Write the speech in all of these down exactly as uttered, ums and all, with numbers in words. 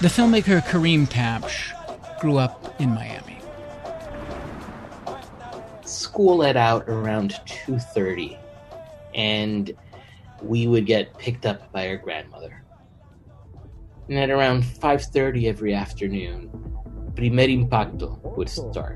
The filmmaker Kareem Tabsch grew up in Miami. School let out around two thirty, and we would get picked up by our grandmother. And at around five thirty every afternoon, Primer Impacto would start.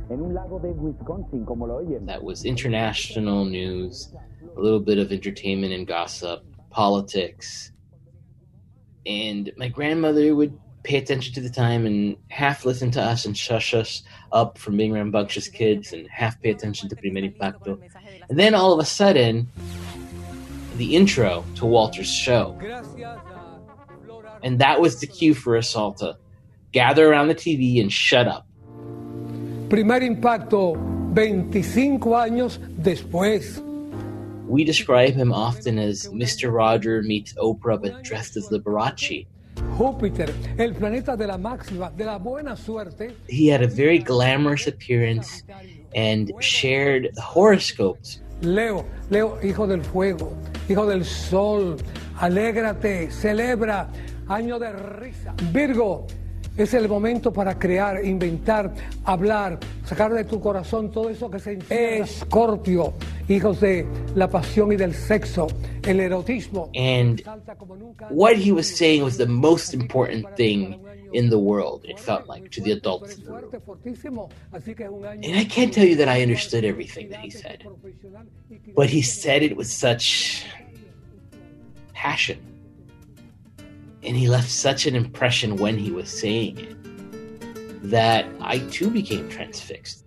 That was international news, a little bit of entertainment and gossip, politics. And my grandmother would pay attention to the time and half listen to us and shush us up from being rambunctious kids and half pay attention to Primer Impacto. And then all of a sudden, the intro to Walter's show. And that was the cue for us all to gather around the T V and shut up. Primer Impacto, veinticinco años después. We describe him often as Mister Roger meets Oprah but dressed as Liberace. Júpiter, el planeta de la máxima, de la buena suerte. He had a very glamorous appearance and shared the horoscopes. Leo, Leo, hijo del fuego, hijo del sol, alégrate, celebra, año de risa. Virgo, es el momento para crear, inventar, hablar, sacar de tu corazón todo eso que se encierra. Escorpio, hijos de la pasión y del sexo, el erotismo. And what he was saying was the most important thing in the world, it felt like, to the adults in the room. And I can't tell you that I understood everything that he said, but he said it with such passion. And he left such an impression when he was saying it that I too became transfixed.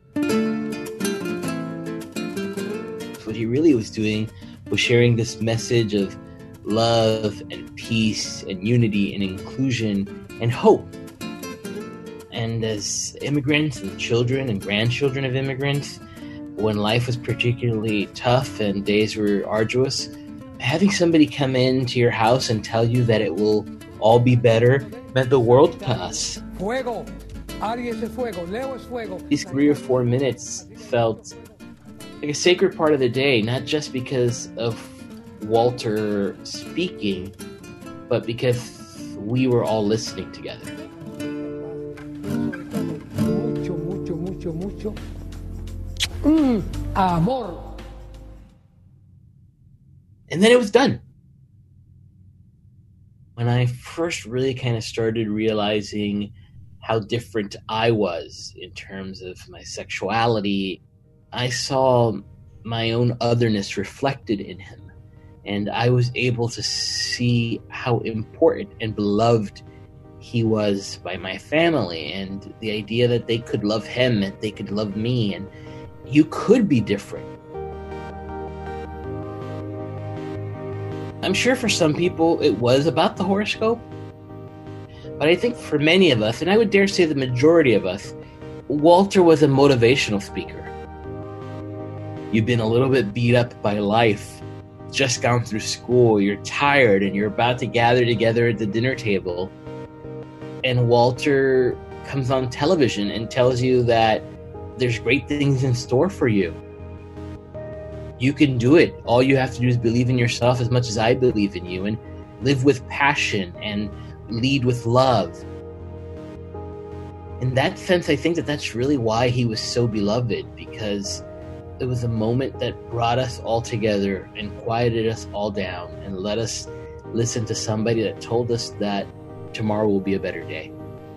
What he really was doing was sharing this message of love and peace and unity and inclusion and hope. And as immigrants and children and grandchildren of immigrants, when life was particularly tough and days were arduous, having somebody come into your house and tell you that it will all be better meant the world to us. Fuego. Aries es fuego. Leo es fuego. These three or four minutes felt like a sacred part of the day, not just because of Walter speaking, but because we were all listening together. Mucho, mucho, mucho, mucho. Mm, amor. And then it was done. When I first really kind of started realizing how different I was in terms of my sexuality, I saw my own otherness reflected in him. And I was able to see how important and beloved he was by my family, and the idea that they could love him and they could love me, and you could be different. I'm sure for some people it was about the horoscope, but I think for many of us, and I would dare say the majority of us, Walter was a motivational speaker. You've been a little bit beat up by life, just gone through school, you're tired, and you're about to gather together at the dinner table, and Walter comes on television and tells you that there's great things in store for you. You can do it. All you have to do is believe in yourself as much as I believe in you, and live with passion and lead with love. In that sense, I think that that's really why he was so beloved, because it was a moment that brought us all together and quieted us all down and let us listen to somebody that told us that tomorrow will be a better day.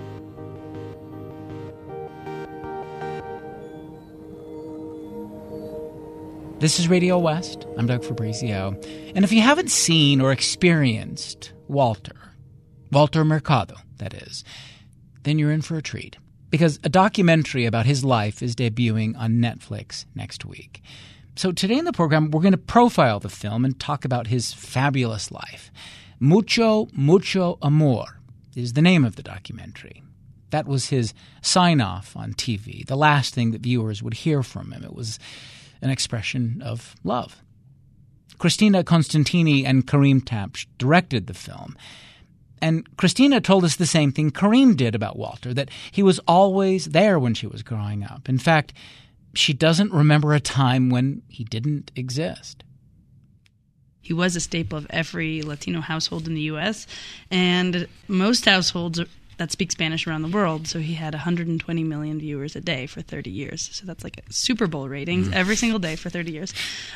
This is Radio West. I'm Doug Fabrizio. And if you haven't seen or experienced Walter, Walter Mercado, that is, then you're in for a treat. Because a documentary about his life is debuting on Netflix next week. So today in the program, we're going to profile the film and talk about his fabulous life. Mucho, Mucho Amor is the name of the documentary. That was his sign-off on T V, the last thing that viewers would hear from him. It was an expression of love. Christina Constantini and Kareem Tabsch directed the film. And Christina told us the same thing Kareem did about Walter, that he was always there when she was growing up. In fact, she doesn't remember a time when he didn't exist. He was a staple of every Latino household in the U S, and most households that speak Spanish around the world. So he had one hundred twenty million viewers a day for thirty years. So that's like Super Bowl ratings mm. every single day for thirty years.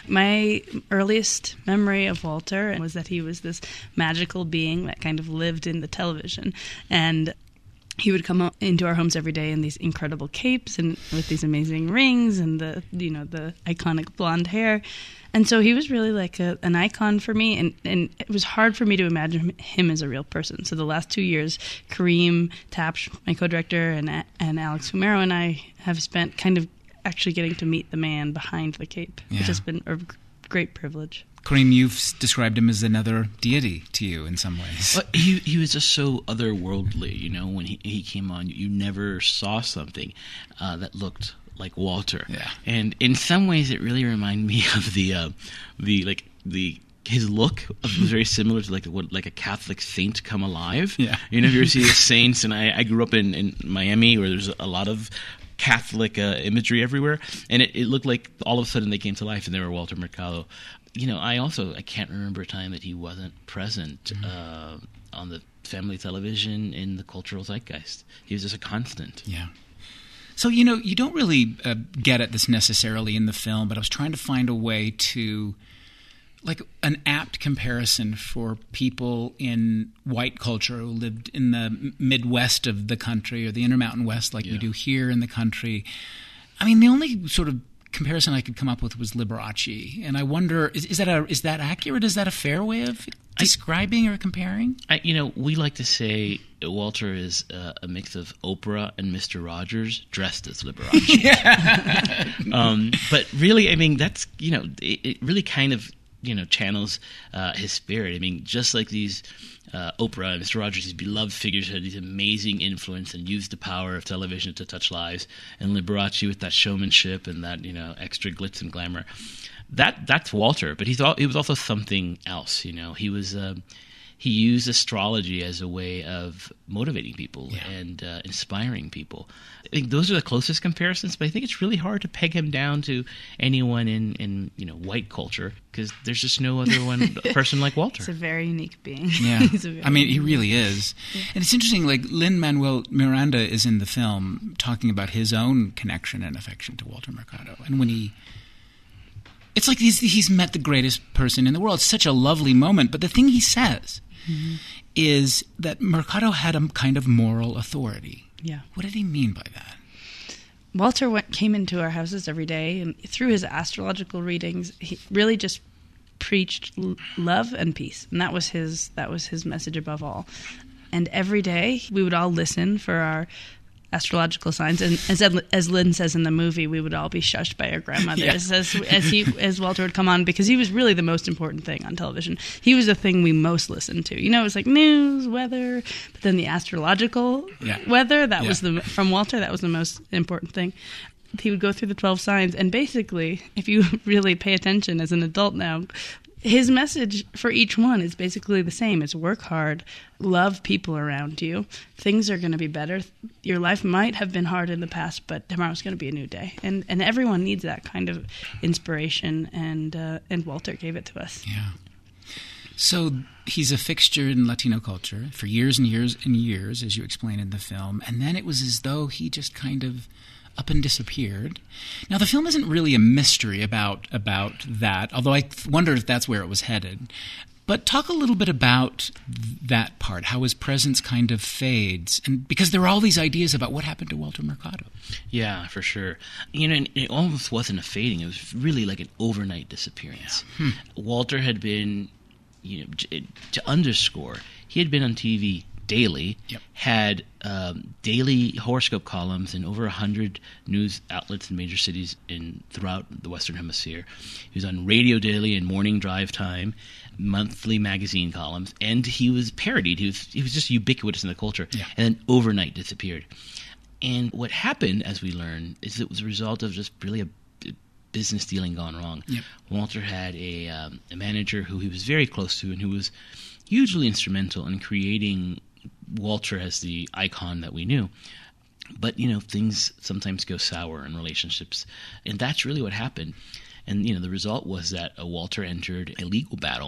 My earliest memory of Walter was that he was this magical being that kind of lived in the television. And he would come into our homes every day in these incredible capes and with these amazing rings and the, you know, the iconic blonde hair. And so he was really like a, an icon for me, and, and it was hard for me to imagine him as a real person. So the last two years, Kareem Tapsh, my co-director, and and Alex Fumero and I have spent kind of actually getting to meet the man behind the cape, yeah. which has been a great privilege. Kareem, you've described him as another deity to you in some ways. Well, he he was just so otherworldly, you know. When he, he came on, you never saw something uh, that looked like Walter. Yeah. And in some ways, it really reminded me of the uh, the like the his look was very similar to like what like a Catholic saint come alive. Yeah. You know, if you ever see the saints, and I, I grew up in, in Miami where there's a lot of Catholic uh, imagery everywhere, and it, it looked like all of a sudden they came to life, and they were Walter Mercado. You know, I also I can't remember a time that he wasn't present mm-hmm. uh, on the family television in the cultural zeitgeist. He was just a constant. Yeah. So, you know, you don't really uh, get at this necessarily in the film, but I was trying to find a way to, like, an apt comparison for people in white culture who lived in the Midwest of the country or the Intermountain West like yeah. we do here in the country. I mean, the only sort of comparison I could come up with was Liberace, and I wonder is, is that a is that accurate? Is that a fair way of describing I, or comparing? I, you know, we like to say Walter is uh, a mix of Oprah and Mister Rogers dressed as Liberace. yeah. um, but really, I mean, that's you know, it, it really kind of you know channels uh, his spirit. I mean, just like these. Uh, Oprah and Mister Rogers, these beloved figures, had these amazing influence and used the power of television to touch lives. And Liberace with that showmanship and that you know extra glitz and glamour, that that's Walter. But he's all, he was also something else. You know, he was uh, he used astrology as a way of motivating people yeah. and uh, inspiring people. I think those are the closest comparisons. But I think it's really hard to peg him down to anyone in, in you know white culture because there's just no other one person like Walter. He's a very unique being. Yeah, very I mean he really is. Yeah. And it's interesting. Like Lin-Manuel Miranda is in the film talking about his own connection and affection to Walter Mercado, and when he. It's like he's, he's met the greatest person in the world. It's such a lovely moment. But the thing he says mm-hmm. is that Mercado had a kind of moral authority. Yeah. What did he mean by that? Walter went, came into our houses every day, and through his astrological readings, he really just preached l- love and peace. And that was his that was his message above all. And every day, we would all listen for our astrological signs, and as as Lynn says in the movie, we would all be shushed by our grandmothers yeah. as as he as Walter would come on because he was really the most important thing on television. He was the thing we most listened to. You know, it was like news, weather, but then the astrological yeah. weather that yeah. was the from Walter that was the most important thing. He would go through the twelve signs, and basically, if you really pay attention as an adult now, his message for each one is basically the same. It's work hard, love people around you. Things are going to be better. Your life might have been hard in the past, but tomorrow's going to be a new day. And and everyone needs that kind of inspiration, and uh, and Walter gave it to us. Yeah. So he's a fixture in Latino culture for years and years and years, as you explain in the film. And then it was as though he just kind of up and disappeared. Now, the film isn't really a mystery about about that, although I wonder if that's where it was headed. But talk a little bit about that part, how his presence kind of fades, and because there are all these ideas about what happened to Walter Mercado. Yeah, for sure. You know, it almost wasn't a fading; it was really like an overnight disappearance. Yeah. Hmm. Walter had been, you know, to underscore, he had been on T V daily, yep. had um, daily horoscope columns in over one hundred news outlets in major cities in throughout the Western Hemisphere. He was on radio daily and morning drive time, monthly magazine columns, and he was parodied. He was he was just ubiquitous in the culture, yeah. and then overnight disappeared. And what happened, as we learned, is it was a result of just really a business dealing gone wrong. Yep. Walter had a, um, a manager who he was very close to and who was hugely instrumental in creating Walter as the icon that we knew. But, you know, things sometimes go sour in relationships, and that's really what happened. And, you know, the result was that uh, Walter entered a legal battle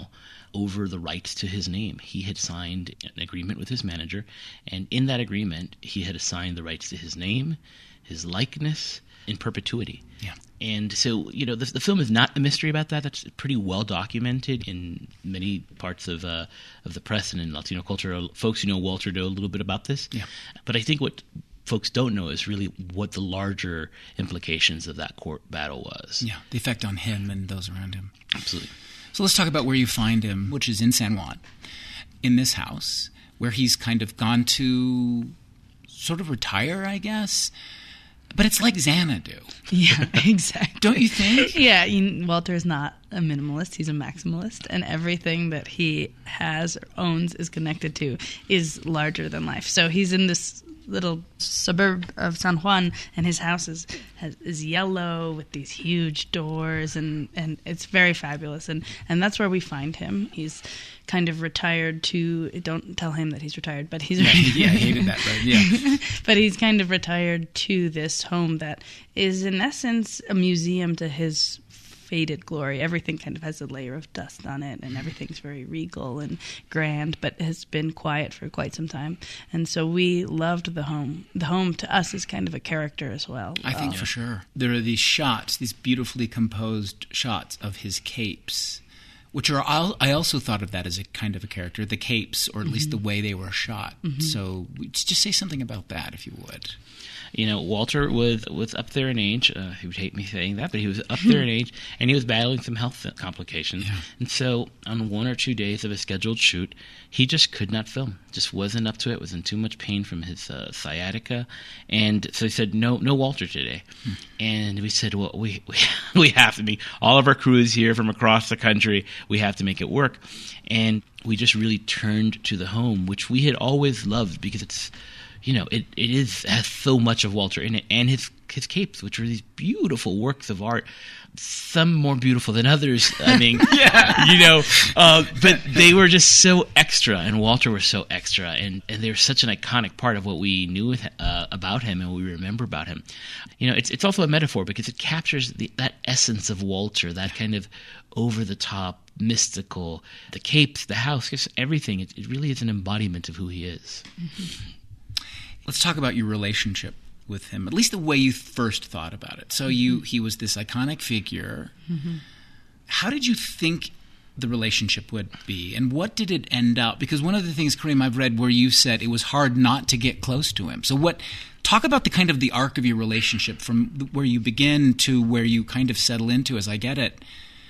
over the rights to his name. He had signed an agreement with his manager, and in that agreement, he had assigned the rights to his name, his likeness, in perpetuity. Yeah. And so, you know, the, the film is not a mystery about that. That's pretty well documented in many parts of uh, of the press and in Latino culture. Folks who know Walter know a little bit about this. Yeah. But I think what folks don't know is really what the larger implications of that court battle was. Yeah, the effect on him and those around him. Absolutely. So let's talk about where you find him, which is in San Juan, in this house, where he's kind of gone to sort of retire, I guess. But it's like Xanadu. Yeah, exactly. Don't you think? Yeah, you, Walter is not a minimalist. He's a maximalist. And everything that he has or owns is connected to is larger than life. So he's in this little suburb of San Juan, and his house is has, is yellow with these huge doors, and, and it's very fabulous. And, and that's where we find him. He's kind of retired to, don't tell him that he's retired, but he's... Yeah, yeah I hated that, right? Yeah. But he's kind of retired to this home that is, in essence, a museum to his faded glory. Everything kind of has a layer of dust on it, and everything's very regal and grand, but has been quiet for quite some time. And so we loved the home. The home to us is kind of a character as well. I think uh, for sure. There are these shots, these beautifully composed shots of his capes, which are, I also thought of that as a kind of a character, the capes, or at mm-hmm. least the way they were shot. Mm-hmm. So just say something about that, if you would. You know, Walter was was up there in age. Uh, he would hate me saying that, but he was up there in age, and he was battling some health complications. Yeah. And so on one or two days of a scheduled shoot, he just could not film. Just wasn't up to it, was in too much pain from his uh, sciatica. And so he said, no no Walter today. Hmm. And we said, well, we, we, we have to be. All of our crew is here from across the country. We have to make it work. And we just really turned to the home, which we had always loved because it's, you know, it, it is has so much of Walter in it, and his his capes, which are these beautiful works of art, some more beautiful than others. I mean, yeah, you know, uh, but they were just so extra, and Walter was so extra, and, and they were such an iconic part of what we knew with, uh, about him and what we remember about him. You know, it's it's also a metaphor because it captures the, that essence of Walter, that kind of over the top, mystical, the capes, the house, just everything. It, it really is an embodiment of who he is. Mm-hmm. Let's talk about your relationship with him, at least the way you first thought about it. So mm-hmm. you he was this iconic figure. Mm-hmm. How did you think the relationship would be, and what did it end up? Because one of the things, Kareem, I've read where you said it was hard not to get close to him. So what? Talk about the kind of the arc of your relationship from where you begin to where you kind of settle into, as I get it,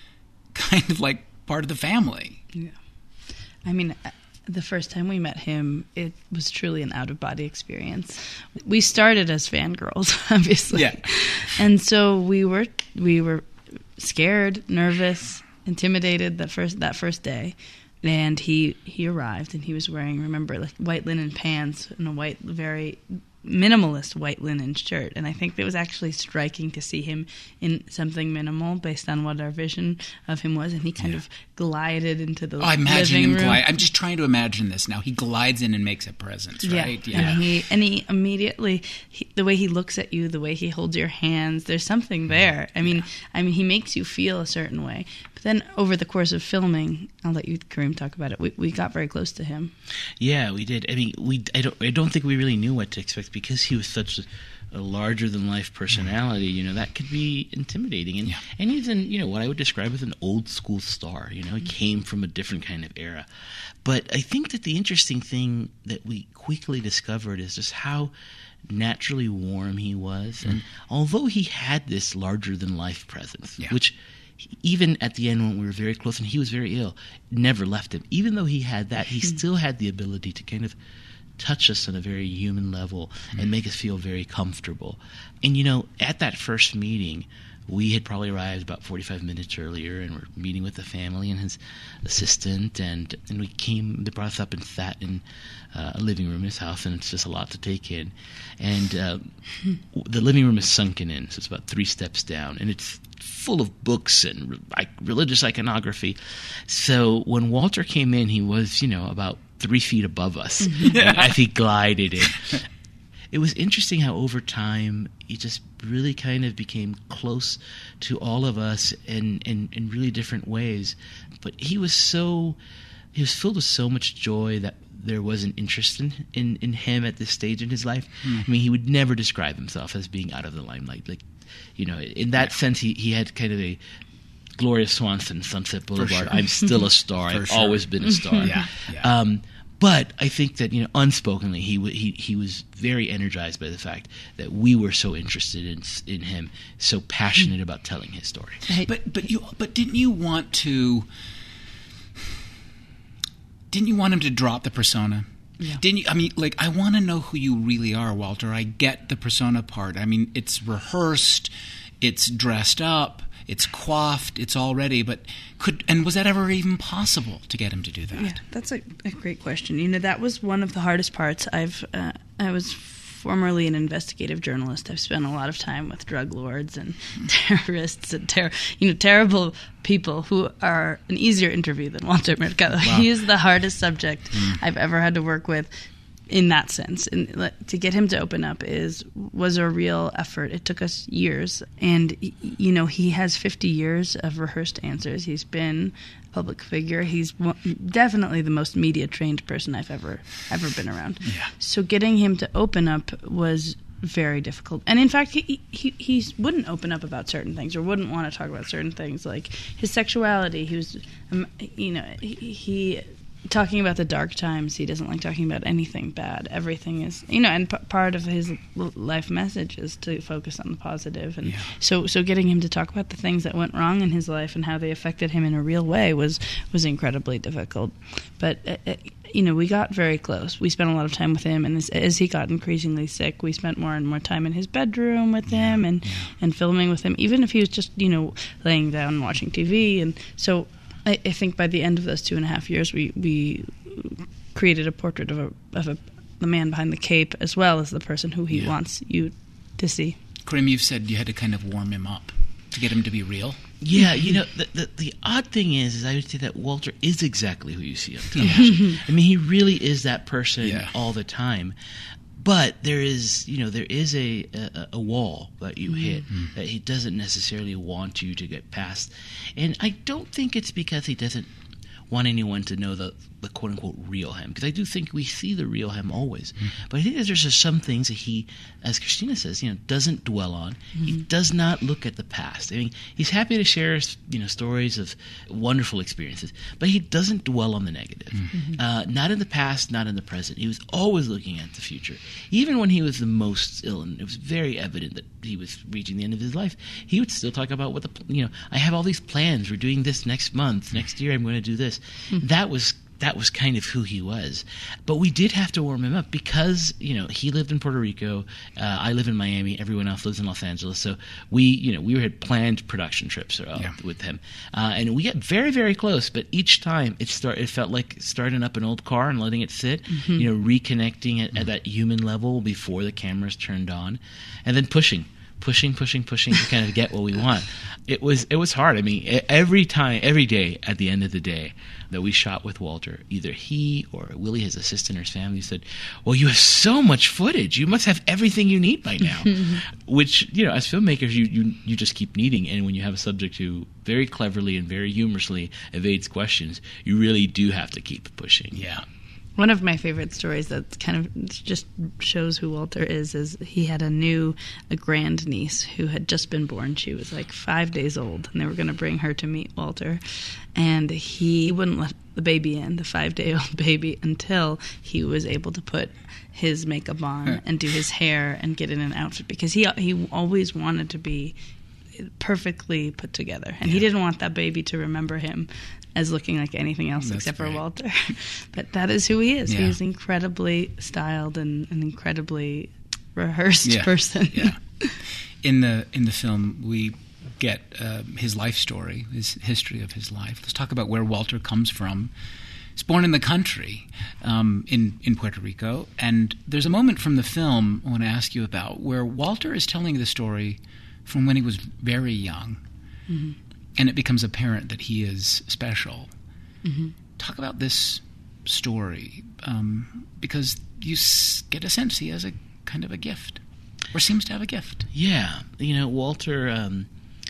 kind of like part of the family. Yeah. I mean, the first time we met him, it was truly an out-of-body experience. We started as fangirls, obviously. Yeah. And so we were we were scared, nervous, intimidated that first that first day. And he, he arrived, and he was wearing, remember, like white linen pants and a white, very minimalist white linen shirt. And I think it was actually striking to see him in something minimal based on what our vision of him was. And he kind yeah. of glided into the oh, I imagine living him room. Glide. I'm just trying to imagine this now. He glides in and makes a presence, right? Yeah, yeah. And he and he immediately, he, the way he looks at you, the way he holds your hands, there's something there. I mean, yeah. I mean, he makes you feel a certain way. But then over the course of filming, I'll let you, Kareem, talk about it. We we got very close to him. Yeah, we did. I mean, we I don't I don't think we really knew what to expect because he was such a, a larger than life personality. You know, that could be intimidating. And yeah. and he's in, you know, what I would describe as an old school star. You know, he came from a different kind of era. But I think that the interesting thing that we quickly discovered is just how naturally warm he was. Mm. And although he had this larger than life presence, yeah. which even at the end when we were very close and he was very ill, never left him. Even though he had that, he still had the ability to kind of touch us on a very human level mm-hmm. and make us feel very comfortable. And, you know, at that first meeting, we had probably arrived about forty-five minutes earlier, and we're meeting with the family and his assistant, and, and we came, they brought us up and sat in uh, a living room in his house, and it's just a lot to take in. And uh, the living room is sunken in, so it's about three steps down, and it's full of books and like religious iconography. So when Walter came in, he was, you know, about three feet above us yeah. as he glided in. it was interesting how over time he just really kind of became close to all of us in, in, in really different ways. But he was so, he was filled with so much joy that there was an interest in, in, in him at this stage in his life. Mm. I mean, he would never describe himself as being out of the limelight. Like, you know, in that yeah. sense, he, he had kind of a Gloria Swanson, Sunset Boulevard. Sure. I'm still a star. I've sure. always been a star. yeah, yeah. Um, but I think that, you know, unspokenly, he w- he he was very energized by the fact that we were so interested in in him, so passionate about telling his story. But but you but didn't you want to? Didn't you want him to drop the persona? Yeah. Didn't you? I mean, like, I want to know who you really are, Walter. I get the persona part. I mean, it's rehearsed, it's dressed up, it's coiffed, it's all ready. But could and was that ever even possible to get him to do that? Yeah, that's a, a great question. You know, that was one of the hardest parts. I've uh, I was formerly an investigative journalist. I've spent a lot of time with drug lords and terrorists and ter- you know terrible people who are an easier interview than Walter Mercado. Wow. He is the hardest subject mm. I've ever had to work with in that sense. And to get him to open up is was a real effort. It took us years. And, you know, he has fifty years of rehearsed answers. He's been a public figure. He's definitely the most media-trained person I've ever, ever been around. Yeah. So getting him to open up was very difficult. And in fact, he, he he wouldn't open up about certain things or wouldn't want to talk about certain things, like his sexuality. He was, um, you know, he... he talking about the dark times. He doesn't like talking about anything bad. Everything is, you know, and p- part of his life message is to focus on the positive. And yeah. so, so getting him to talk about the things that went wrong in his life and how they affected him in a real way was was incredibly difficult. But uh, uh, you know, we got very close. We spent a lot of time with him, and as, as he got increasingly sick, we spent more and more time in his bedroom with yeah. him and yeah. and filming with him, even if he was just, you know, laying down and watching T V. And so I, I think by the end of those two and a half years, we, we created a portrait of a of a the man behind the cape as well as the person who he yeah. wants you to see. Karim, you've said you had to kind of warm him up to get him to be real. Yeah, you know, the, the the odd thing is, is I would say that Walter is exactly who you see on television. Yeah. I mean, he really is that person yeah. all the time. But there is, you know, there is a a, a wall that you hit mm-hmm. that he doesn't necessarily want you to get past. And I don't think it's because he doesn't want anyone to know the, the quote-unquote real him, because I do think we see the real him always. Mm-hmm. But I think that there's just some things that he, as Christina says, you know, doesn't dwell on. Mm-hmm. He does not look at the past. I mean, he's happy to share, you know, stories of wonderful experiences, but he doesn't dwell on the negative. Mm-hmm. Uh, not in the past, not in the present. He was always looking at the future. Even when he was the most ill, and it was very evident that he was reaching the end of his life, he would still talk about what the, you know, I have all these plans. We're doing this next month. Next year I'm going to do this. Mm-hmm. That was that was kind of who he was. But we did have to warm him up because, you know, he lived in Puerto Rico. Uh, I live in Miami. Everyone else lives in Los Angeles. So we, you know, we had planned production trips uh, yeah. with him. Uh, and we got very, very close. But each time it start, it felt like starting up an old car and letting it sit, mm-hmm. you know, reconnecting at, mm-hmm. at that human level before the cameras turned on, and then pushing. pushing, pushing, pushing to kind of get what we want. It was it was hard. I mean, every time, every day, at the end of the day that we shot with Walter, either he or Willie, his assistant, or his family said, well, you have so much footage. You must have everything you need by now. Which, you know, as filmmakers, you, you, you just keep needing. And when you have a subject who very cleverly and very humorously evades questions, you really do have to keep pushing. Yeah. One of my favorite stories that kind of just shows who Walter is is he had a new a grandniece who had just been born. She was like five days old, and they were going to bring her to meet Walter. And he wouldn't let the baby in, the five-day-old baby, until he was able to put his makeup on and do his hair and get in an outfit, because he he always wanted to be perfectly put together, and yeah. he didn't want that baby to remember him as looking like anything else. That's except great. For Walter. But that is who he is. Yeah. He's incredibly styled and an incredibly rehearsed yeah. person. Yeah. In the in the film, we get uh, his life story, his history of his life. Let's talk about where Walter comes from. He's born in the country, um, in, in Puerto Rico, and there's a moment from the film I want to ask you about where Walter is telling the story from when he was very young. Mm-hmm. And it becomes apparent that he is special. Mm-hmm. Talk about this story, um, because you s- get a sense he has a kind of a gift, or seems to have a gift. Yeah, you know, Walter. Um,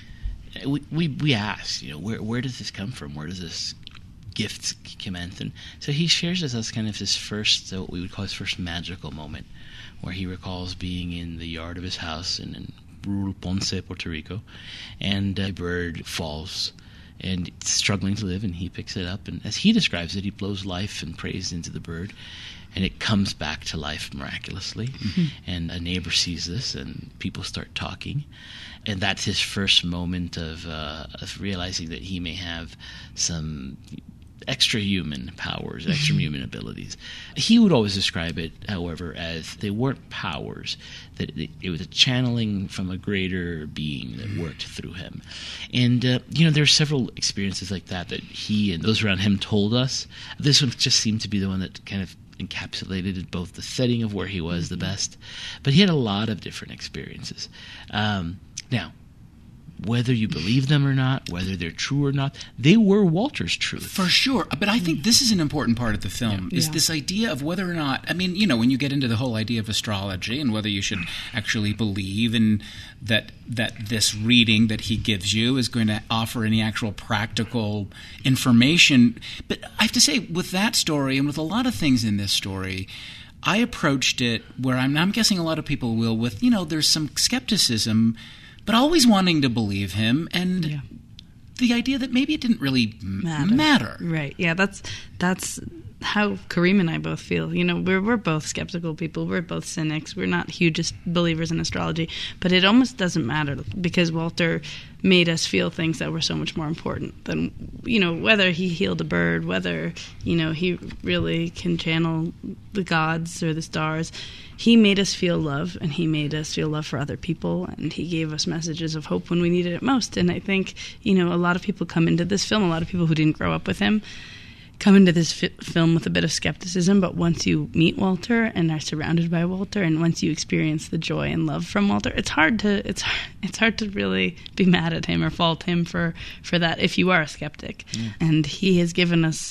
we we we asked, you know, where where does this come from? Where does this gift commence? And so he shares with us kind of his first, uh, what we would call his first magical moment, where he recalls being in the yard of his house in, in rural Ponce, Puerto Rico, and a bird falls and it's struggling to live, and he picks it up, and as he describes it, he blows life and praise into the bird, and it comes back to life miraculously. Mm-hmm. And a neighbor sees this, and people start talking, and that's his first moment of, uh, of realizing that he may have some extra human powers, extra human abilities. He would always describe it, however, as they weren't powers, that it, it was a channeling from a greater being that worked through him. And, uh, you know, there are several experiences like that that he and those around him told us. This one just seemed to be the one that kind of encapsulated both the setting of where he was the best, but he had a lot of different experiences. Um, now, whether you believe them or not, whether they're true or not, they were Walter's truth. For sure. But I think this is an important part of the film, yeah. is yeah. this idea of whether or not, I mean, you know, when you get into the whole idea of astrology and whether you should actually believe in that that this reading that he gives you is going to offer any actual practical information. But I have to say, with that story and with a lot of things in this story, I approached it where I'm, I'm guessing a lot of people will with, you know, there's some skepticism, but always wanting to believe him, and yeah. the idea that maybe it didn't really matter. matter. Right. Yeah, that's that's how Kareem and I both feel. You know, we're we're both skeptical people. We're both cynics. We're not hugest believers in astrology, but it almost doesn't matter because Walter made us feel things that were so much more important than, you know, whether he healed a bird, whether, you know, he really can channel the gods or the stars. He made us feel love, and he made us feel love for other people, and he gave us messages of hope when we needed it most. And I think, you know, a lot of people come into this film, a lot of people who didn't grow up with him, come into this fi- film with a bit of skepticism, but once you meet Walter and are surrounded by Walter, and once you experience the joy and love from Walter, it's hard to it's it's hard to really be mad at him or fault him for, for that if you are a skeptic. Yeah. And he has given us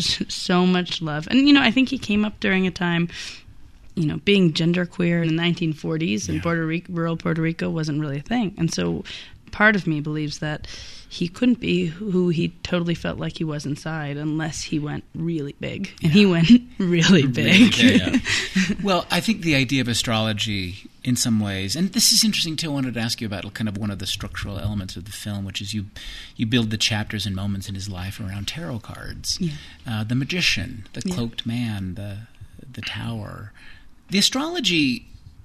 so much love. And, you know, I think he came up during a time, you know, being genderqueer in the nineteen forties in yeah. Puerto Rico, rural Puerto Rico wasn't really a thing. And so part of me believes that he couldn't be who he totally felt like he was inside unless he went really big. And yeah. he went really big. Really big, yeah. Well, I think the idea of astrology in some ways, and this is interesting too, I wanted to ask you about kind of one of the structural elements of the film, which is you you build the chapters and moments in his life around tarot cards. Yeah. Uh, the magician, the cloaked yeah. man, the the tower. The astrology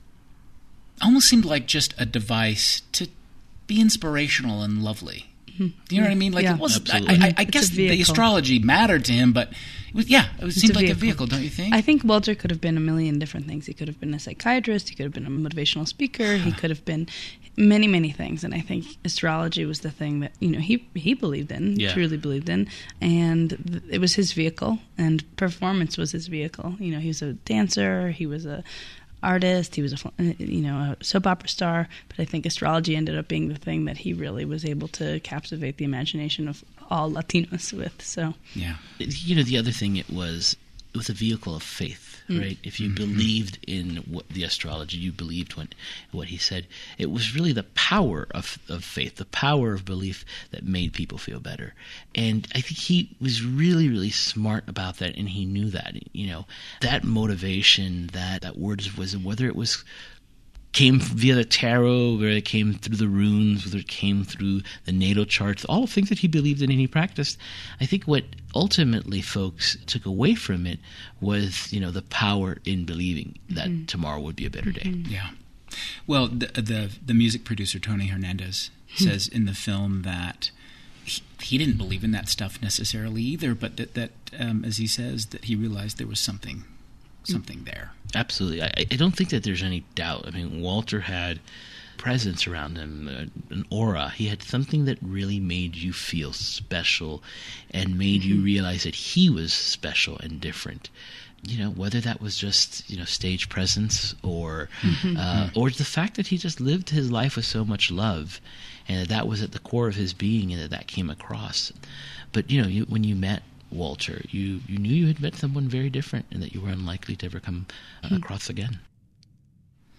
almost seemed like just a device to be inspirational and lovely. Mm-hmm. Do you know what I mean? Like yeah. it was. I, I, I guess the astrology mattered to him, but it was, yeah, it was, seemed a like vehicle. a vehicle, don't you think? I think Walter could have been a million different things. He could have been a psychiatrist. He could have been a motivational speaker. He could have been many, many things. And I think astrology was the thing that, you know, he he believed in, yeah. truly believed in, and th- it was his vehicle, and performance was his vehicle. You know, he was a dancer. He was a artist. He was a, you know, a soap opera star, but I think astrology ended up being the thing that he really was able to captivate the imagination of all Latinos with. So, yeah, you know, the other thing it was, it was a vehicle of faith. Right? If you mm-hmm. believed in what the astrology, you believed what, what he said, it was really the power of, of faith, the power of belief that made people feel better. And I think he was really, really smart about that, and he knew that. You know, that motivation, that, that words of wisdom, whether it was came via the tarot, whether it came through the runes, whether it came through the natal charts, all the things that he believed in and he practiced. I think what ultimately folks took away from it was, you know, the power in believing that mm-hmm. tomorrow would be a better day. Mm-hmm. Yeah. Well, the, the the music producer, Tony Hernandez, says in the film that he, he didn't believe in that stuff necessarily either, but that, that um, as he says, that he realized there was something something there. Absolutely. I, I don't think that there's any doubt. I mean, Walter had presence around him, uh, an aura. He had something that really made you feel special and made mm-hmm. you realize that he was special and different. You know, whether that was just, you know, stage presence or mm-hmm. uh, or the fact that he just lived his life with so much love, and that that was at the core of his being, and that that came across. But, you know, you, when you met Walter, you, you knew you had met someone very different and that you were unlikely to ever come uh, across again.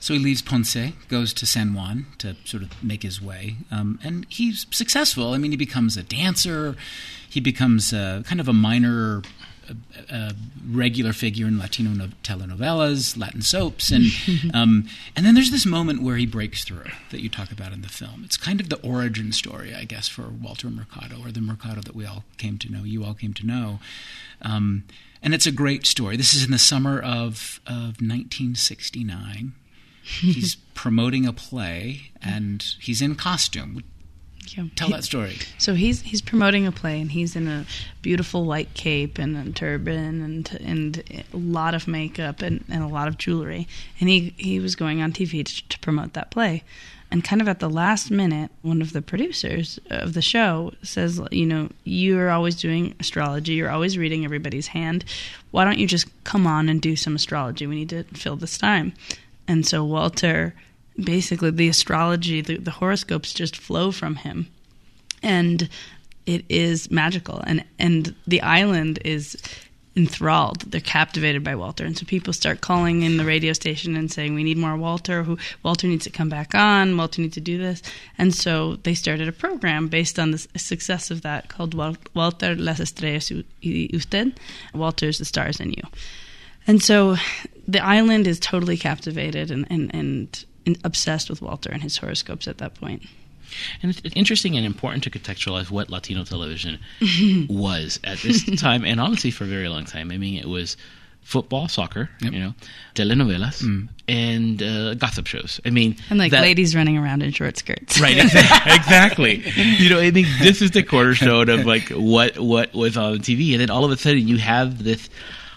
So he leaves Ponce, goes to San Juan to sort of make his way, um, and he's successful. I mean, he becomes a dancer. He becomes uh, kind of a minor, uh, uh, regular figure in Latino no- telenovelas, Latin soaps, and um, and then there's this moment where he breaks through that you talk about in the film. It's kind of the origin story, I guess, for Walter Mercado, or the Mercado that we all came to know, you all came to know. Um, and it's a great story. This is in the summer of, of nineteen sixty-nine. He's promoting a play, and he's in costume. Yeah. Tell He- that story. So he's he's promoting a play, and he's in a beautiful white cape and a turban and and a lot of makeup and, and a lot of jewelry. And he, he was going on T V to, to promote that play. And kind of at the last minute, one of the producers of the show says, you know, you're always doing astrology. You're always reading everybody's hand. Why don't you just come on and do some astrology? We need to fill this time. And so Walter, basically the astrology, the, the horoscopes just flow from him. And it is magical. And, and the island is enthralled. They're captivated by Walter. And so people start calling in the radio station and saying, we need more Walter. Who Walter needs to come back on. Walter needs to do this. And so they started a program based on the success of that called Walter Las Estrellas y Usted. Walter's the stars and you. And so the island is totally captivated and, and, and, and obsessed with Walter and his horoscopes at that point. And it's interesting and important to contextualize what Latino television was at this time, and honestly for a very long time. I mean, it was football, soccer, yep. you know, telenovelas, mm. and uh, gossip shows. I mean, and like that, ladies running around in short skirts, right? Exactly. You know, I think this is the cornerstone of like what what was on T V, and then all of a sudden you have this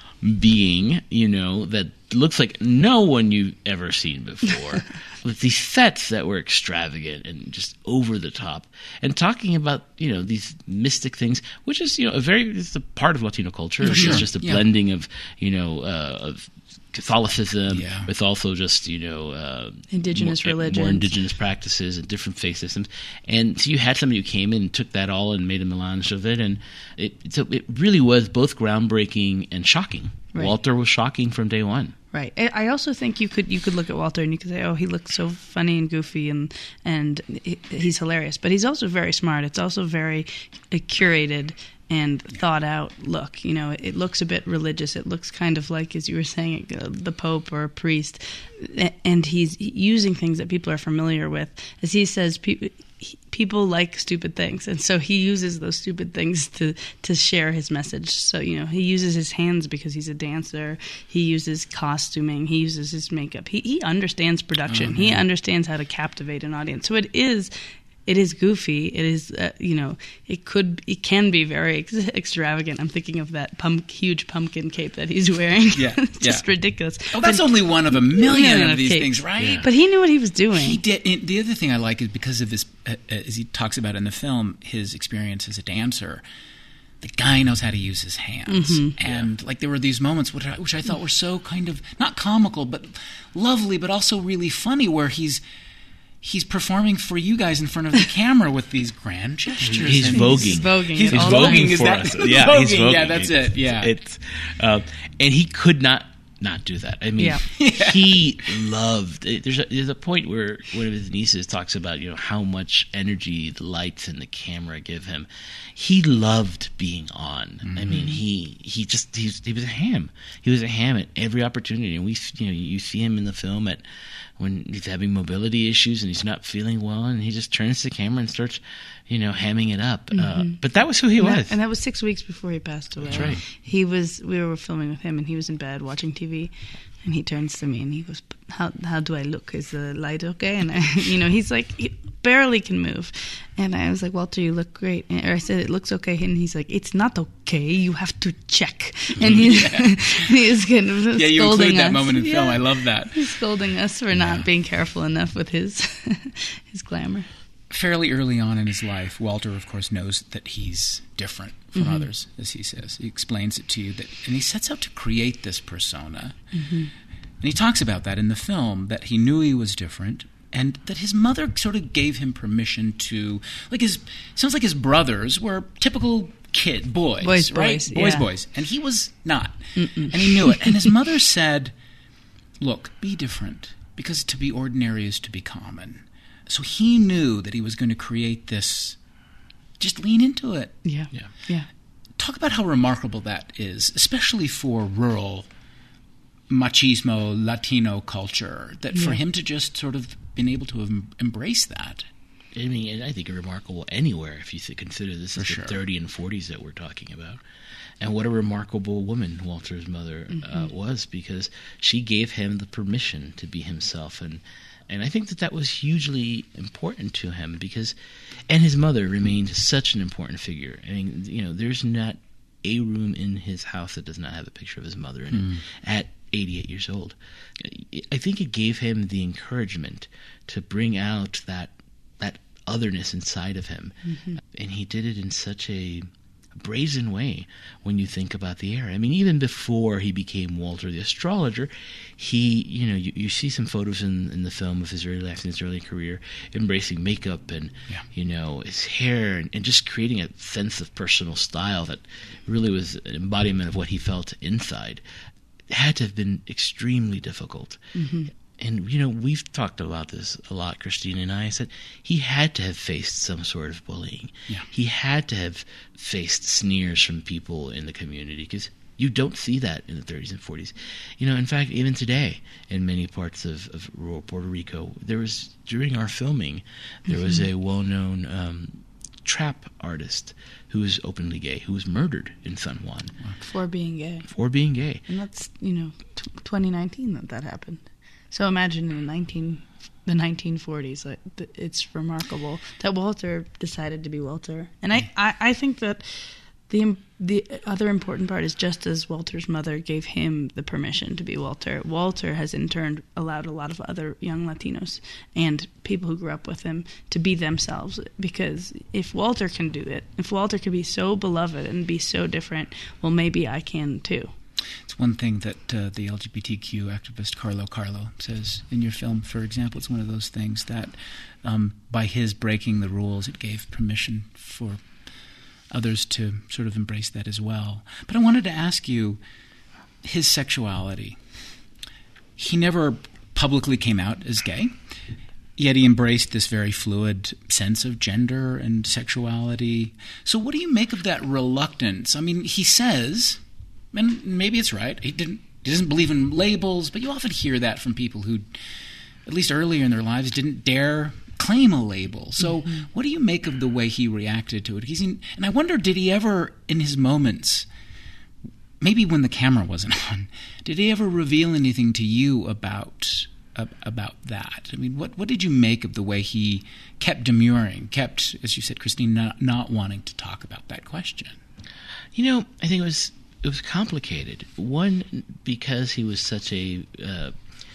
being, you know, that looks like no one you've ever seen before, with these sets that were extravagant and just over the top, and talking about, you know, these mystic things, which is, you know, a very, it's a part of Latino culture. For sure. It's just a yeah. blending of, you know, uh, of Catholicism yeah. with also just, you know, uh, indigenous more, religions, more indigenous practices and different faith systems. And so you had somebody who came in and took that all and made a melange of it, and it so it really was both groundbreaking and shocking. Right. Walter was shocking from day one. Right. I also think you could you could look at Walter and you could say, oh, he looks so funny and goofy and and he's hilarious, but he's also very smart. It's also very uh, curated and thought out look. You know, it looks a bit religious. It looks kind of like, as you were saying, uh, the Pope or a priest, and he's using things that people are familiar with. As he says, people. People like stupid things, and so he uses those stupid things to, to share his message. So, you know, he uses his hands because he's a dancer. He uses costuming. He uses his makeup. He he understands production. Mm-hmm. He understands how to captivate an audience. So it is it is goofy. It is uh, you know, it could it can be very ex- extravagant. I'm thinking of that pump, huge pumpkin cape that he's wearing. Yeah, it's just yeah. ridiculous. Oh, that's but, only one of a million yeah, of these capes. things, right? Yeah. But he knew what he was doing. He did. And the other thing I like is because of his, uh, as he talks about in the film, his experience as a dancer. The guy knows how to use his hands, mm-hmm. and yeah. like there were these moments which I, which I thought were so kind of not comical, but lovely, but also really funny, where he's. He's performing for you guys in front of the camera with these grand gestures. He's and voguing. He's voguing. He's all voguing the for that, us. Yeah, voguing. He's voguing. Yeah, that's it. Yeah, it's, uh, and he could not not do that. I mean, yeah. he loved. There's a, there's a point where one of his nieces talks about, you know, how much energy the lights and the camera give him. He loved being on. Mm-hmm. I mean, he he just he was, he was a ham. He was a ham at every opportunity, and we you know you see him in the film at. When he's having mobility issues and he's not feeling well, and he just turns to the camera and starts, you know, hamming it up. Mm-hmm. Uh, but that was who he and was. That, and that was six weeks before he passed away. That's right. He was, we were filming with him, and he was in bed watching T V, and he turns to me and he goes, how how do I look? Is the light okay? And, I, you know, he's like, he barely can move. And I was like, Walter, you look great. And, or I said, it looks okay. And he's like, it's not okay. You have to check. And he's, yeah. he is kind of yeah, you scolding include that us. moment in yeah. film. I love that. He's scolding us for not yeah. being careful enough with his his glamour. Fairly early on in his life, Walter, of course, knows that he's different from mm-hmm. others, as he says. He explains it to you, that, and he sets out to create this persona. Mm-hmm. And he talks about that in the film, that he knew he was different, and that his mother sort of gave him permission to, like his, sounds like his brothers were typical kid, boys, boys right? Boys, boys, yeah. boys. And he was not. Mm-mm. And he knew it. And his mother said, look, be different. because to be ordinary is to be common. So he knew that he was going to create this. Just lean into it. Yeah. Yeah. Yeah. Talk about how remarkable that is, especially for rural machismo, Latino culture, that for Yeah. him to just sort of been able to have embrace that. I mean, and I think remarkable anywhere if you th- consider this For is sure. the thirty and forties that we're talking about. And what a remarkable woman Walter's mother uh, was, because she gave him the permission to be himself. And and I think that that was hugely important to him, because, and his mother remained such an important figure. I mean, you know, there's not a room in his house that does not have a picture of his mother in it at eighty-eight years old. I think it gave him the encouragement to bring out that that otherness inside of him. Mm-hmm. And he did it in such a brazen way when you think about the era. I mean, even before he became Walter the astrologer, he, you know, you, you see some photos in, in the film of his early life and his early career, embracing makeup and, Yeah. you know, his hair, and, and just creating a sense of personal style that really was an embodiment of what he felt inside. It had to have been extremely difficult. Mm-hmm. And, you know, we've talked about this a lot, Christine and I. I said he had to have faced some sort of bullying. Yeah. He had to have faced sneers from people in the community, because you don't see that in the thirties and forties. You know, in fact, even today, in many parts of, of rural Puerto Rico, there was, during our filming, there mm-hmm. was a well-known um, trap artist who was openly gay, who was murdered in San Juan. For being gay. For being gay. And that's, you know, t- twenty nineteen that that happened. So imagine in the nineteen the nineteen forties, like, th- it's remarkable that Walter decided to be Walter. And I, I, I think that the the other important part is, just as Walter's mother gave him the permission to be Walter, Walter has in turn allowed a lot of other young Latinos and people who grew up with him to be themselves. Because if Walter can do it, if Walter can be so beloved and be so different, well, maybe I can too. It's one thing that uh, the L G B T Q activist Carlo Carlo says in your film, for example. It's one of those things that um, by his breaking the rules, it gave permission for others to sort of embrace that as well. But I wanted to ask you, his sexuality. He never publicly came out as gay, yet he embraced this very fluid sense of gender and sexuality. So what do you make of that reluctance? I mean, he says, and maybe it's right, he didn't he doesn't believe in labels, but you often hear that from people who, at least earlier in their lives, didn't dare claim a label. So mm-hmm. what do you make of the way he reacted to it? He's in, and I wonder, did he ever, in his moments, maybe when the camera wasn't on, did he ever reveal anything to you about uh, about that? I mean, what what did you make of the way he kept demurring, kept, as you said, Christine, not, not wanting to talk about that question? You know, I think it was it was complicated. One, because he was such a uh,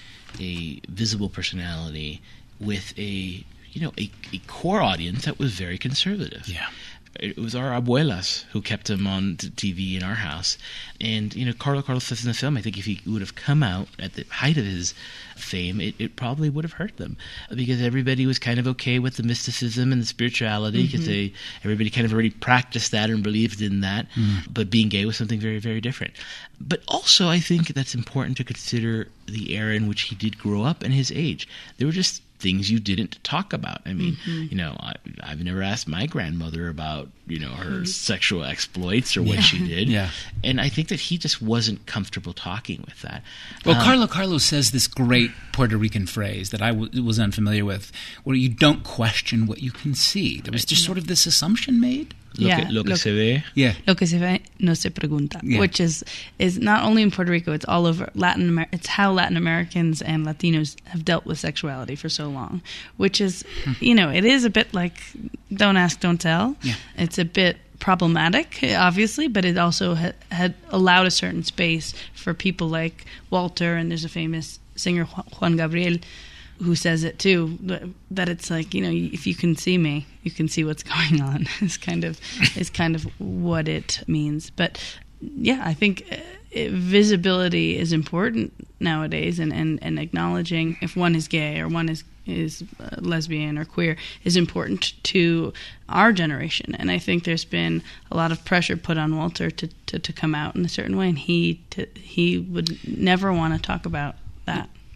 a visible personality with a you know a, a core audience that was very conservative. Yeah. It was our abuelas who kept him on T V in our house. And, you know, Carlo Carlo says in the film, I think if he would have come out at the height of his fame, it, it probably would have hurt them. Because everybody was kind of okay with the mysticism and the spirituality, because mm-hmm. they everybody kind of already practiced that and believed in that. Mm. But being gay was something very, very different. But also, I think that's important to consider the era in which he did grow up and his age. There were just things you didn't talk about. I mean, mm-hmm. you know, I, I've never asked my grandmother about, you know, her mm-hmm. sexual exploits or what yeah. she did. Yeah. And I think that he just wasn't comfortable talking with that. Well, um, Carlo Carlo says this great Puerto Rican phrase that I w- was unfamiliar with, where you don't question what you can see. There was just sort of this assumption made. Lo yeah, que, lo que lo, se ve. Yeah. Lo que se ve no se pregunta, yeah. which is is not only in Puerto Rico, it's all over Latin America. It's how Latin Americans and Latinos have dealt with sexuality for so long, which is, hmm. you know, it is a bit like don't ask, don't tell. Yeah. It's a bit problematic, obviously, but it also ha- had allowed a certain space for people like Walter, and there's a famous singer, Juan Gabriel, who says it too, that it's like, you know, if you can see me, you can see what's going on. Is kind of is kind of what it means. But yeah, I think it, visibility is important nowadays, and, and, and acknowledging if one is gay or one is is uh, lesbian or queer is important to our generation. And I think there's been a lot of pressure put on Walter to, to, to come out in a certain way, and he to, he would never want to talk about that.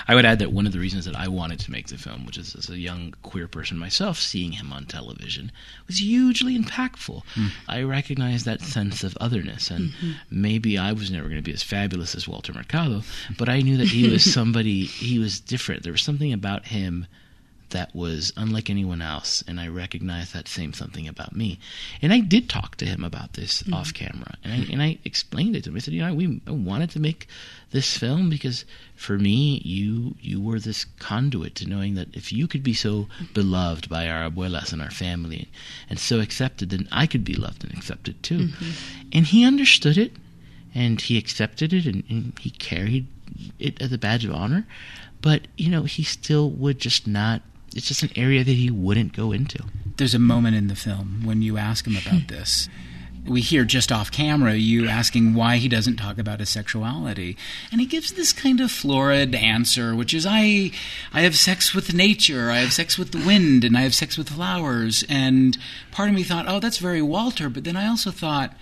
I would add that one of the reasons that I wanted to make the film, which is as a young queer person myself, seeing him on television was hugely impactful. Mm. I recognized that sense of otherness, and mm-hmm. maybe I was never going to be as fabulous as Walter Mercado, but I knew that he was somebody, he was different. There was something about him that was unlike anyone else, and I recognized that same something about me. And I did talk to him about this mm-hmm. off camera, and I, and I explained it to him. I said, you know, we I wanted to make this film because for me, you you were this conduit to knowing that if you could be so beloved by our abuelas and our family, and so accepted, then I could be loved and accepted too. Mm-hmm. And he understood it, and he accepted it, and, and he carried it as a badge of honor. But, you know, he still would just not, it's just an area that he wouldn't go into. There's a moment in the film when you ask him about this. We hear just off camera you asking why he doesn't talk about his sexuality. And he gives this kind of florid answer, which is, I I have sex with nature, I have sex with the wind, and I have sex with flowers. And part of me thought, oh, that's very Walter. But then I also thought,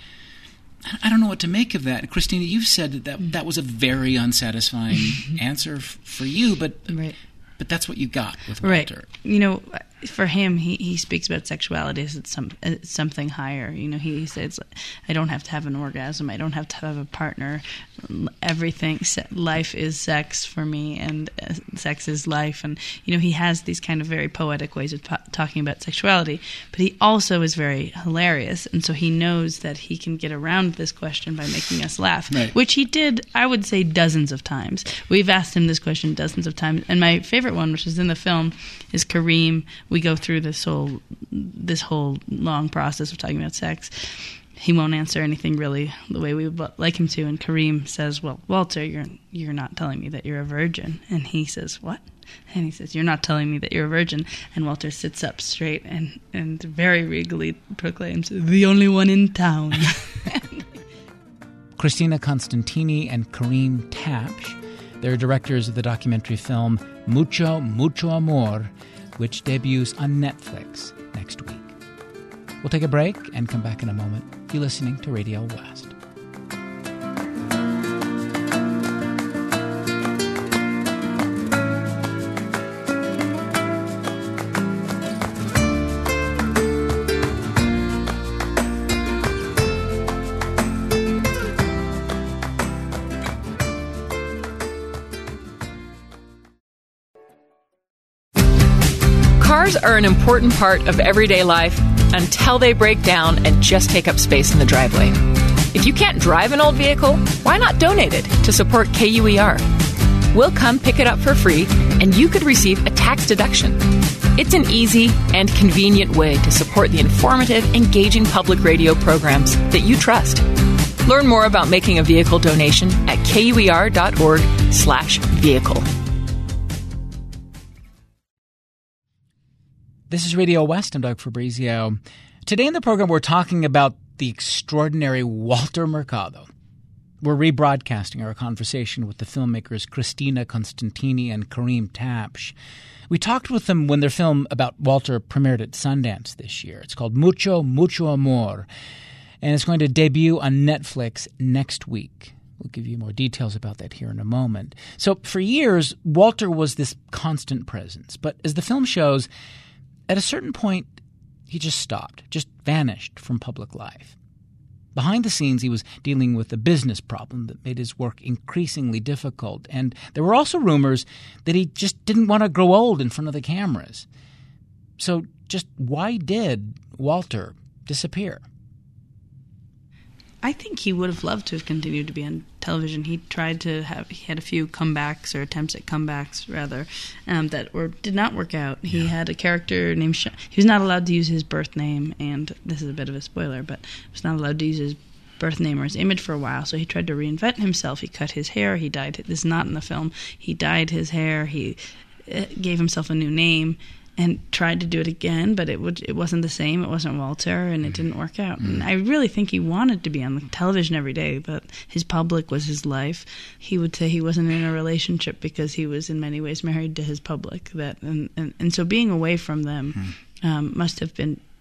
I don't know what to make of that. Christina, you've said that that, that was a very unsatisfying answer f- for you, but... Right. But that's what you got with Walter. Right. You know, for him, he, he speaks about sexuality as it's some as something higher. You know, he says, I don't have to have an orgasm. I don't have to have a partner. Everything, life is sex for me, and uh, sex is life. And, you know, he has these kind of very poetic ways of po- talking about sexuality. But he also is very hilarious. And so he knows that he can get around this question by making us laugh, right. Which he did, I would say, dozens of times. We've asked him this question dozens of times. And my favorite one, which is in the film, is Kareem. We go through this whole this whole long process of talking about sex. He won't answer anything really the way we would like him to, and Kareem says, well, Walter, you're you're not telling me that you're a virgin. And he says, what? And he says, you're not telling me that you're a virgin. And Walter sits up straight and, and very regally proclaims, the only one in town. Christina Constantini and Kareem Tabsh, they're directors of the documentary film Mucho, Mucho Amor, which debuts on Netflix next week. We'll take a break and come back in a moment. You're listening to Radio West. Cars are an important part of everyday life until they break down and just take up space in the driveway. If you can't drive an old vehicle, why not donate it to support K U E R? We'll come pick it up for free, and you could receive a tax deduction. It's an easy and convenient way to support the informative, engaging public radio programs that you trust. Learn more about making a vehicle donation at kuer.org slash vehicle. This is Radio West. I'm Doug Fabrizio. Today in the program, we're talking about the extraordinary Walter Mercado. We're rebroadcasting our conversation with the filmmakers Christina Constantini and Kareem Tabsh. We talked with them when their film about Walter premiered at Sundance this year. It's called Mucho, Mucho Amor, and it's going to debut on Netflix next week. We'll give you more details about that here in a moment. So for years, Walter was this constant presence. But as the film shows, at a certain point, he just stopped, just vanished from public life. Behind the scenes, he was dealing with a business problem that made his work increasingly difficult. And there were also rumors that he just didn't want to grow old in front of the cameras. So just why did Walter disappear? I think he would have loved to have continued to be on television. He tried to have, he had a few comebacks or attempts at comebacks, rather, um, that were did not work out. He yeah. had a character named Sean. He was not allowed to use his birth name, and this is a bit of a spoiler, but he was not allowed to use his birth name or his image for a while, so he tried to reinvent himself. He cut his hair, he dyed it. This is not in the film. He dyed his hair, he uh, gave himself a new name, and tried to do it again, but it would it wasn't the same. It wasn't Walter, and it didn't work out. Mm. And I really think he wanted to be on the television every day, but his public was his life. He would say he wasn't in a relationship because he was in many ways married to his public. That and, and, and so being away from them mm. um, must have been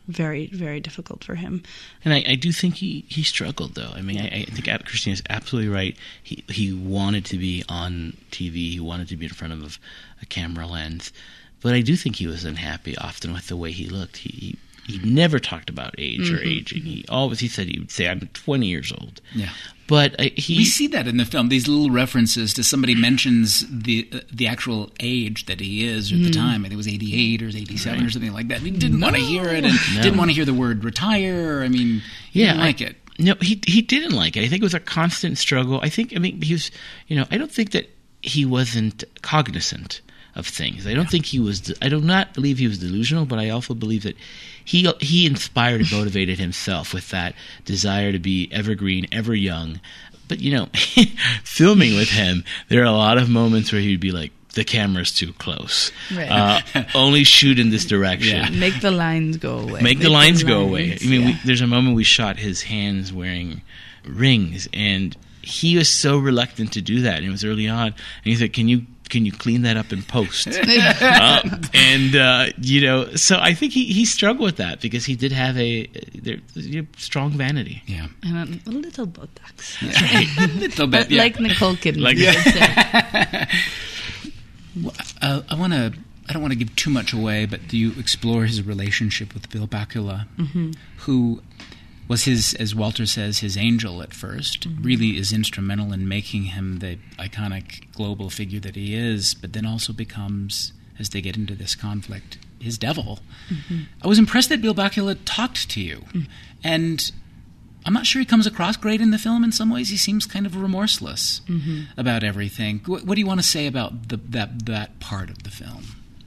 very, very difficult for him. And I, I do think he, he struggled, though. I mean, I, I think Christina's absolutely right. He he wanted to be on T V. He wanted to be in front of a camera lens. But I do think he was unhappy often with the way he looked. He he, he never talked about age mm-hmm. or aging. He always he said he would say, "I'm twenty years old." Yeah. But uh, he we see that in the film. These little references to somebody mentions the uh, the actual age that he is at mm. the time. I think it was eighty-eight or eighty-seven right. or something like that. He didn't no. want to hear it and no. didn't want to hear the word retire. I mean, he yeah, didn't like I, it. No, he he didn't like it. I think it was a constant struggle. I think I mean he was, you know, I don't think that he wasn't cognizant of things. I don't yeah. think he was. I do not believe he was delusional, but I also believe that he he inspired and motivated himself with that desire to be evergreen, ever young. But you know, filming with him, there are a lot of moments where he'd be like, "The camera's too close. Right. Uh, only shoot in this direction. Yeah. Make the lines go away. Make, Make the lines the go lines, away." I mean, yeah. we, there's a moment we shot his hands wearing rings, and he was so reluctant to do that. And it was early on, and he said, "Can you?" Can you clean that up in post? uh, and, uh, you know, so I think he, he struggled with that because he did have a, a, a strong vanity. Yeah. And a little Botox. Yeah. a little bit, yeah. Like Nicole Kidman. Like, yeah. well, uh, I want to, I don't want to give too much away, but do you explore his relationship with Bill Bakula, mm-hmm. who was his, as Walter says, his angel at first, mm-hmm. really is instrumental in making him the iconic global figure that he is, but then also becomes, as they get into this conflict, his devil. Mm-hmm. I was impressed that Bill Bakula talked to you, mm-hmm. and I'm not sure he comes across great in the film. In some ways, he seems kind of remorseless mm-hmm. about everything. What, what do you want to say about the, that that part of the film?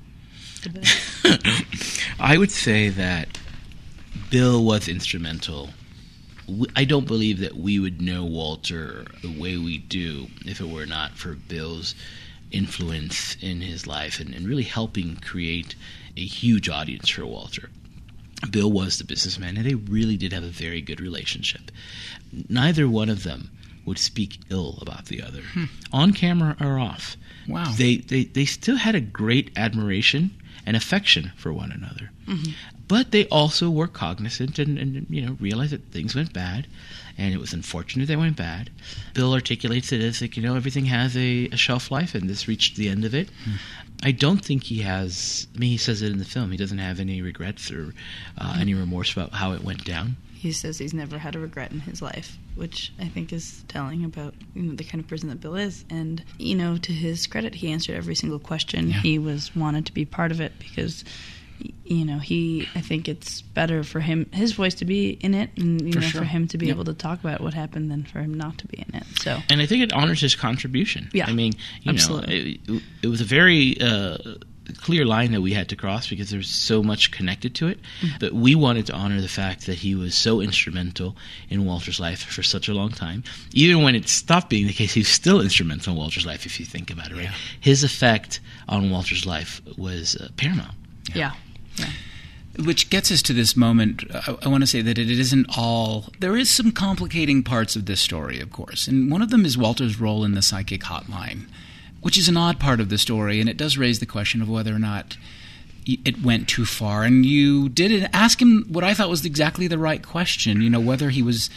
I would say that Bill was instrumental. I don't believe that we would know Walter the way we do if it were not for Bill's influence in his life and, and really helping create a huge audience for Walter. Bill was the businessman, and they really did have a very good relationship. Neither one of them would speak ill about the other, hmm. on camera or off. Wow. They, they, they still had a great admiration and affection for one another. Mm-hmm. But they also were cognizant and, and, you know, realized that things went bad, and it was unfortunate they went bad. Bill articulates it as, like, you know, everything has a, a shelf life, and this reached the end of it. Mm. I don't think he has, I mean, he says it in the film, he doesn't have any regrets or uh, mm. any remorse about how it went down. He says he's never had a regret in his life, which I think is telling about, you know, the kind of person that Bill is. And, you know, to his credit, he answered every single question. Yeah. He was wanted to be part of it because, you know, he, I think it's better for him, his voice to be in it, and, you for know, sure. for him to be yep. able to talk about what happened than for him not to be in it. So, and I think it honors his contribution. Yeah, I mean, you absolutely. know, it, it was a very uh, clear line that we had to cross because there was so much connected to it. Mm-hmm. But we wanted to honor the fact that he was so instrumental in Walter's life for such a long time. Even when it stopped being the case, he was still instrumental in Walter's life, if you think about it, right? Yeah. His effect on Walter's life was uh, paramount. Yeah. yeah. yeah. Which gets us to this moment. I, I want to say that it isn't all... There is some complicating parts of this story, of course. And one of them is Walter's role in the psychic hotline, which is an odd part of the story, and it does raise the question of whether or not it went too far. And you did ask him what I thought was exactly the right question, you know, whether he was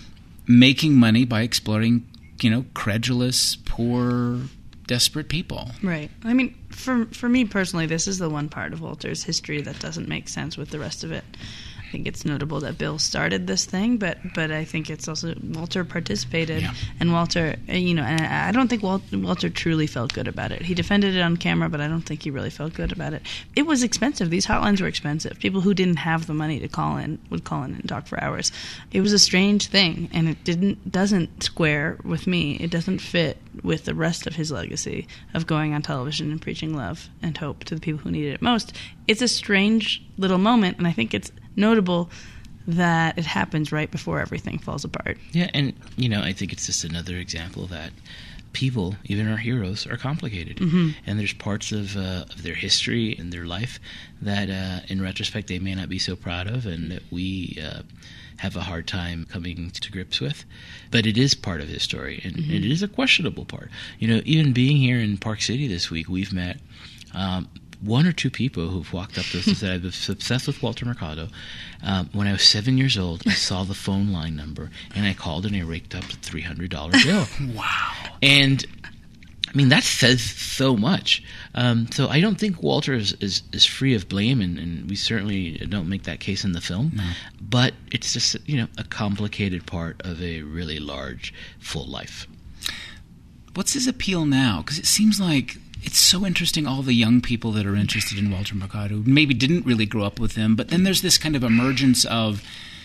making money by exploiting, you know, credulous, poor, desperate people. Right. I mean, for for me personally, this is the one part of Walter's history that doesn't make sense with the rest of it. I think it's notable that Bill started this thing, but but I think it's also Walter participated, yeah. and Walter, you know, and I don't think Walter, Walter truly felt good about it. He defended it on camera, but I don't think he really felt good about it. It was expensive. These hotlines were expensive. People who didn't have the money to call in would call in and talk for hours. It was a strange thing, and it didn't doesn't square with me. It doesn't fit with the rest of his legacy of going on television and preaching love and hope to the people who needed it most. It's a strange little moment, and I think it's notable that it happens right before everything falls apart. Yeah, and, you know, I think it's just another example that people, even our heroes, are complicated. Mm-hmm. And there's parts of, uh, of their history and their life that, uh, in retrospect, they may not be so proud of and that we uh, have a hard time coming to grips with. But it is part of his story, and mm-hmm. it is a questionable part. You know, even being here in Park City this week, we've met... Um, one or two people who've walked up to us and said, I was obsessed with Walter Mercado. Um, when I was seven years old, I saw the phone line number, and I called, and I raked up a three hundred dollars bill. Wow. And, I mean, that says so much. Um, so I don't think Walter is, is, is free of blame, and, and we certainly don't make that case in the film. No. But it's just, you know, a complicated part of a really large, full life. What's his appeal now? Because it seems like it's so interesting, all the young people that are interested in Walter Mercado maybe didn't really grow up with him, but then there's this kind of emergence of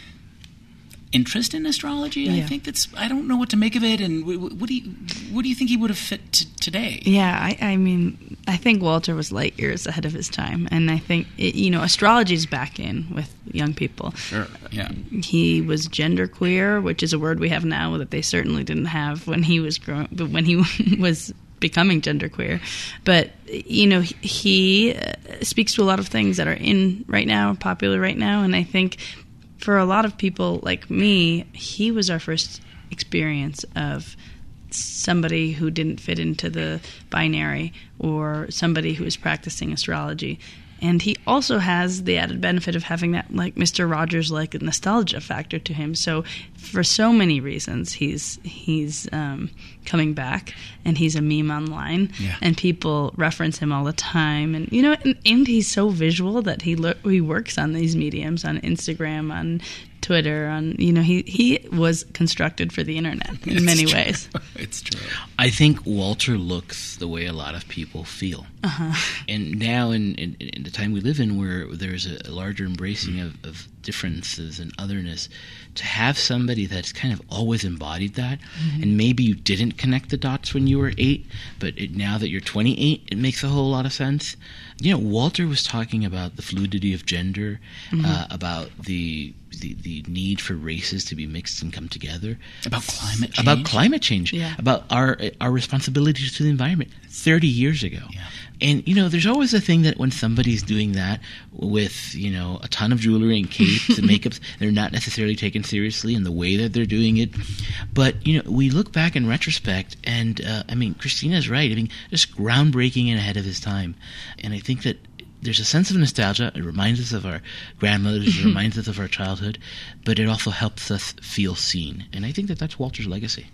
interest in astrology. Yeah. I think that's, I don't know what to make of it, and what do you what do you think he would have fit t- today? Yeah, I, I mean, I think Walter was light years ahead of his time, and I think it, you know, astrology is back in with young people. Sure. Yeah. He was genderqueer, which is a word we have now that they certainly didn't have when he was growing, but when he was becoming genderqueer. But you know, he, he uh, speaks to a lot of things that are in right now, popular right now, and I think for a lot of people like me, he was our first experience of somebody who didn't fit into the binary or somebody who was practicing astrology. And he also has the added benefit of having that, like, Mister Rogers-like nostalgia factor to him. So for so many reasons, he's he's um, coming back, and he's a meme online, yeah. and people reference him all the time. And you know, and, and he's so visual that he lo- he works on these mediums, on Instagram, on Twitter, on you know, he he was constructed for the internet in It's many true. ways. It's true. I think Walter looks the way a lot of people feel. Uh-huh. And now in, in, in the time we live in, where there's a, a larger embracing of, of differences and otherness, to have somebody that's kind of always embodied that, mm-hmm. and maybe you didn't connect the dots when you were eight, but it, now that you're twenty-eight, it makes a whole lot of sense. You know, Walter was talking about the fluidity of gender, mm-hmm. uh, about the, the the need for races to be mixed and come together, About climate change. about climate change, Yeah. about our our responsibilities to the environment thirty years ago. Yeah. And, you know, there's always a thing that when somebody's doing that with, you know, a ton of jewelry and capes and makeups, they're not necessarily taken seriously in the way that they're doing it. But, you know, we look back in retrospect, and, uh, I mean, Christina's right. I mean, just groundbreaking and ahead of his time. And I think that there's a sense of nostalgia. It reminds us of our grandmothers. It reminds us of our childhood. But it also helps us feel seen. And I think that that's Walter's legacy.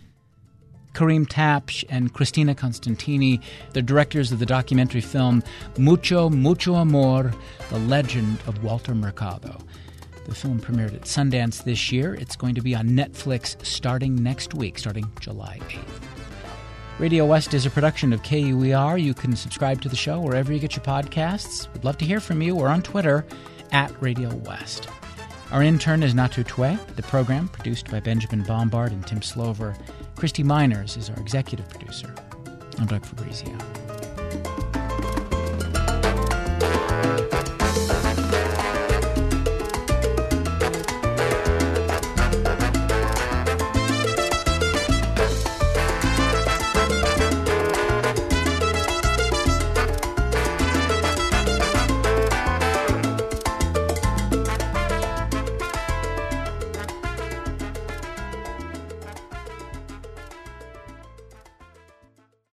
Kareem Tapsh and Christina Constantini, the directors of the documentary film Mucho, Mucho Amor, The Legend of Walter Mercado. The film premiered at Sundance this year. It's going to be on Netflix starting next week, starting July eighth. Radio West is a production of K U E R. You can subscribe to the show wherever you get your podcasts. We'd love to hear from you. We're on Twitter at Radio West. Our intern is Natu Tue. The program, produced by Benjamin Bombard and Tim Slover. Christy Miners is our executive producer. I'm Doug Fabrizio.